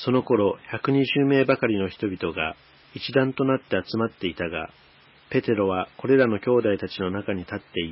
その頃120名ばかりの人々が一団となって集まっていたが、ペテロはこれらの兄弟たちの中に立って言った。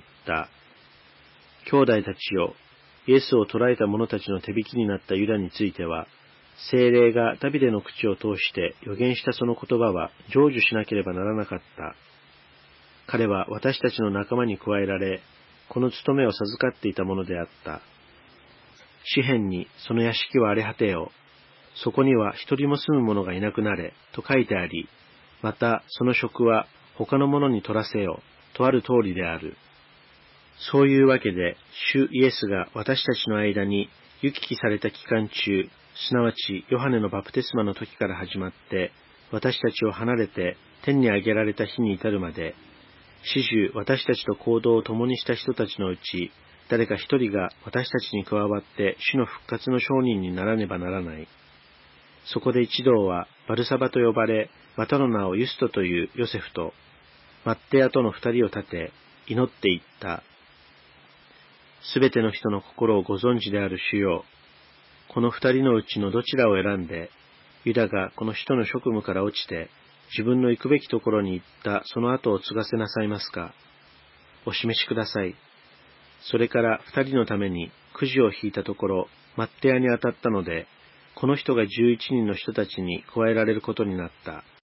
兄弟たちよ、イエスを捕らえた者たちの手引きになったユダについては、聖霊がダビデの口を通して預言したその言葉は成就しなければならなかった。彼は私たちの仲間に加えられ、この務めを授かっていたものであった。詩編にその屋敷は荒れ果てよ。そこには一人も住む者がいなくなれ、と書いてあり、またその職は他の者に取らせよ、とある通りである。そういうわけで、主イエスが私たちの間に行き来された期間中、すなわちヨハネのバプテスマの時から始まって、私たちを離れて天に上げられた日に至るまで、始終私たちと行動を共にした人たちのうち、誰か一人が私たちに加わって主の復活の証人にならねばならない。そこで一同はバルサバと呼ばれ、またの名をユストというヨセフと、マッテアとの二人を立て、祈っていった。すべての人の心をご存知である主よ、この二人のうちのどちらを選んで、ユダがこの使徒の職務から落ちて、自分の行くべきところに行ったその後を継がせなさいますか。お示しください。それから二人のためにくじを引いたところ、マッテアに当たったので、この人が11人の人たちに加えられることになった。